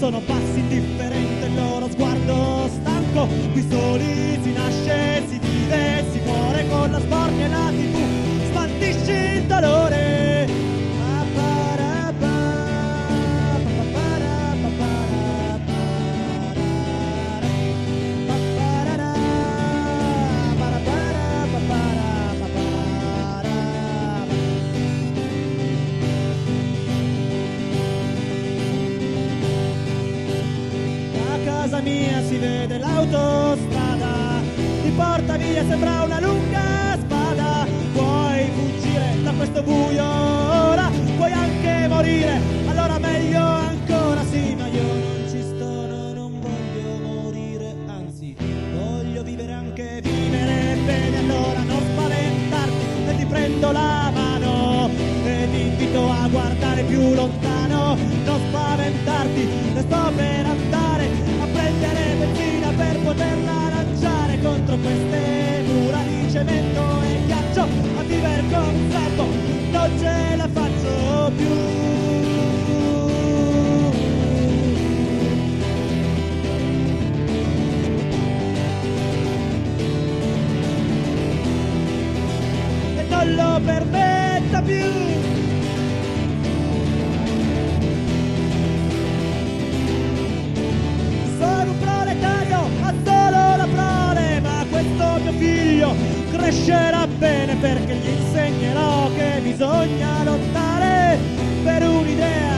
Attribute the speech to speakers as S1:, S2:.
S1: sono passi indifferenti il loro sguardo stanco. Qui soli si nasce, si vive, si muore con la sport e la TV. Smaltisci il dolore. Casa mia si vede l'autostrada, ti porta via, sembra una lunga spada. Puoi fuggire da questo buio ora, puoi anche morire, allora meglio ancora. Sì, ma io non ci sto, no, non voglio morire, anzi voglio vivere, anche vivere bene. Allora non spaventarti e ti prendo la mano e ti invito a guardare più lontano. Non spaventarti, ne sto per andare a prendere benzina per poterla lanciare contro queste mura di cemento e ghiaccio. A vivere come un santo non ce la faccio più. E non lo permetta più. Figlio crescerà bene perché gli insegnerò che bisogna lottare per un'idea